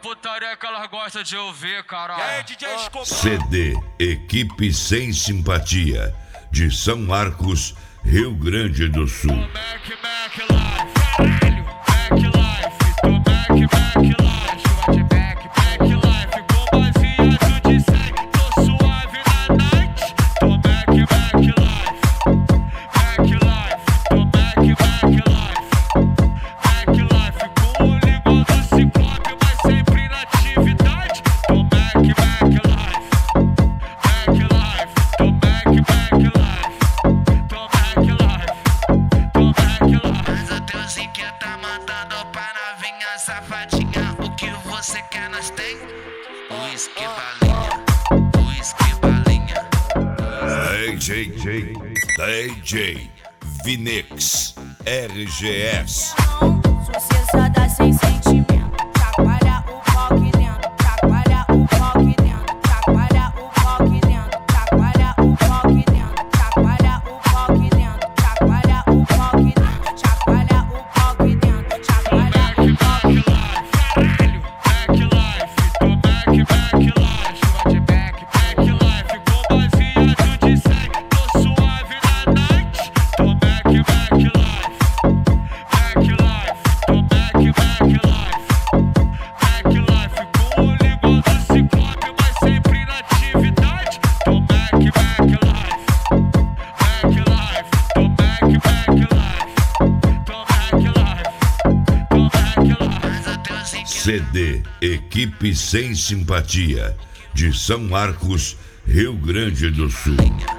putaria que elas gostam de ouvir, caralho. E aí, DJ Escobar? CD Equipe Sem Simpatia, de São Marcos, Rio Grande do Sul. Mac Life, caralho, Mac Life, tô Mac Life, chuva de Mac Life, com baseado de 100, tô suave na night, tô Mac Life, tô Mac Life, com o limão do Ciclope, mas sempre na atividade, tô Mac Life, tô Mac Life, tô Mac Life. Mas o teuzinho que tá mandando pra novinha safadinha. O que você quer, nós tem? Whisky balinha. DJ Vinix RGS. Sucessada sem sentimento, chacoalha o pau aqui dentro, chacoalha o pau aqui dentro, chacoalha o pau aqui dentro, chacoalha o pau aqui dentro, chacoalha o pau aqui dentro, chacoalha o pau aqui dentro, chacoalha o pau aqui dentro, chacoalha o pau aqui dentro. Caralho, Mac Life, tô Mac Life, chuva de Mac Life, com baseado de 100, tô suave na night, tô Mac Life, tô Mac Life, com o limão do Ciclope, mas sempre na atividade, tô Mac Life, tô Mac Life. Mas o teuzinho que CD Equipe Sem Simpatia, de São Marcos, Rio Grande do Sul.